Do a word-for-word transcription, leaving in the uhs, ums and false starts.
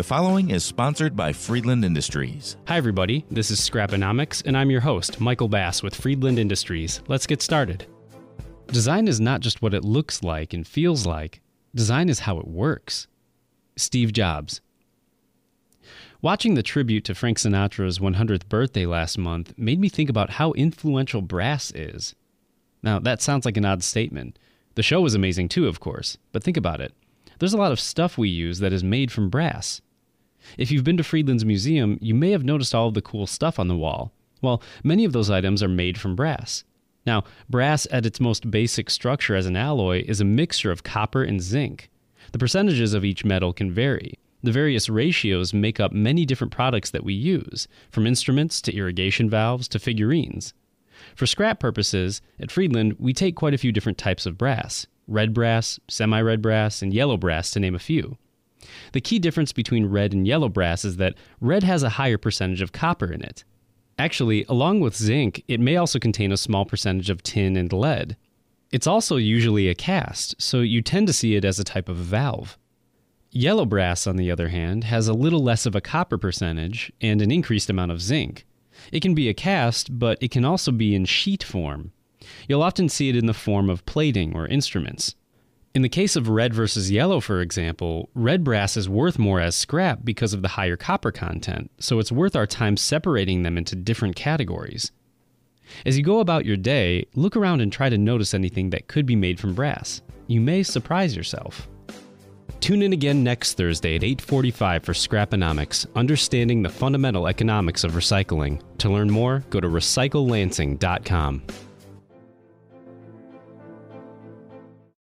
The following is sponsored by Friedland Industries. Hi everybody, this is Scraponomics, and I'm your host, Michael Bass with Friedland Industries. Let's get started. Design is not just what it looks like and feels like. Design is how it works. Steve Jobs. Watching the tribute to Frank Sinatra's one hundredth birthday last month made me think about how influential brass is. Now, that sounds like an odd statement. The show was amazing too, of course, but think about it. There's a lot of stuff we use that is made from brass. If you've been to Friedland's museum, you may have noticed all of the cool stuff on the wall. Well, many of those items are made from brass. Now, brass at its most basic structure as an alloy is a mixture of copper and zinc. The percentages of each metal can vary. The various ratios make up many different products that we use, from instruments to irrigation valves to figurines. For scrap purposes, at Friedland, we take quite a few different types of brass. Red brass, semi-red brass, and yellow brass, to name a few. The key difference between red and yellow brass is that red has a higher percentage of copper in it. Actually, along with zinc, it may also contain a small percentage of tin and lead. It's also usually a cast, so you tend to see it as a type of valve. Yellow brass, on the other hand, has a little less of a copper percentage and an increased amount of zinc. It can be a cast, but it can also be in sheet form. You'll often see it in the form of plating or instruments. In the case of red versus yellow, for example, red brass is worth more as scrap because of the higher copper content, so it's worth our time separating them into different categories. As you go about your day, look around and try to notice anything that could be made from brass. You may surprise yourself. Tune in again next Thursday at eight forty-five for Scraponomics, understanding the fundamental economics of recycling. To learn more, go to recycle lansing dot com.